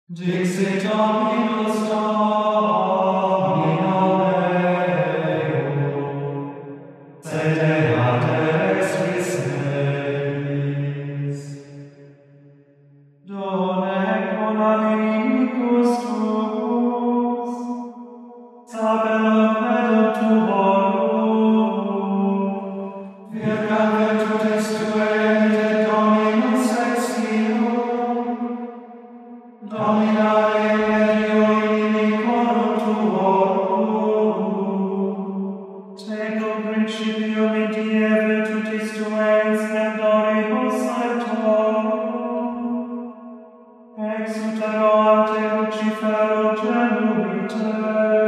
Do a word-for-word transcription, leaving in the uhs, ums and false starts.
Dixit Dominus Domino Meo, sed erat extris meis. Done quam inimicus tuos, sapere pedum tuorum, virgam virtutes tuae et Dominus exilium, dominare in medio inimicorum tuorum, teco principium in die virtutis tuae splendoribus altorum, exutero ante Lucifero genuite.